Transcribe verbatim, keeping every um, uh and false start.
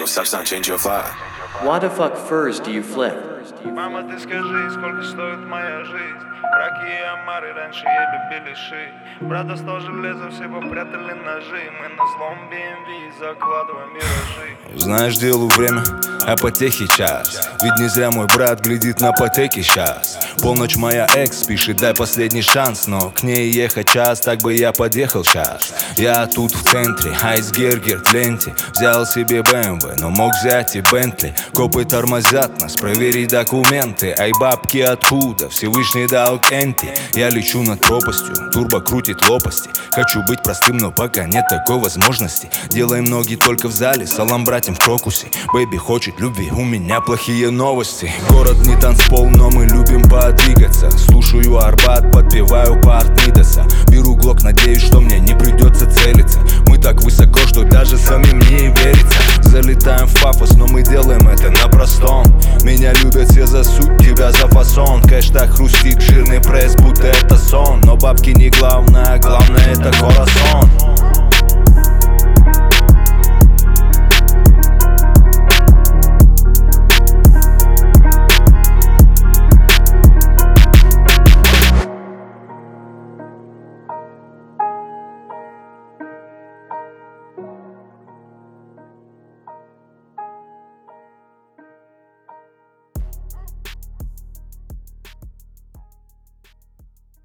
substance, change your fire. What the fuck furs do you flip? Мама, ты скажи, сколько стоит моя жизнь? Раки и омары раньше ели беляши. Брат достал железо, все попрятали ножи. Мы на злом би эм ви закладываем миражи. Знаешь, делу время, а потехи час. Ведь не зря мой брат глядит на потеки сейчас. Полночь моя экс пишет, дай последний шанс. Но к ней ехать час, так бы я подъехал сейчас. Я тут в центре, айсгергер в ленте. Взял себе бэ эм вэ, но мог взять и Бентли. Копы тормозят нас, проверить документы. Ай, бабки откуда? Всевышний дал Кенти. Я лечу над пропастью, турбо крутит лопасти. Хочу быть простым, но пока нет такой возможности. Делаем ноги только в зале, салам братьям в крокусе. Бэйби хочет любви, у меня плохие новости. Город не танцпол, но мы любим подвигаться. Слушаю Арбат, подпеваю парт Мидаса. Беру глок, надеюсь, что мне не придется целиться. Мы так высоко, что даже самим не верится. Залетаем в пафос, но мы делаем это на простом. Меня любят все за суть, тебя за фасон. Кэш так хрустит, жирный пресс, будто это сон. Но бабки не главное, главное это корасон.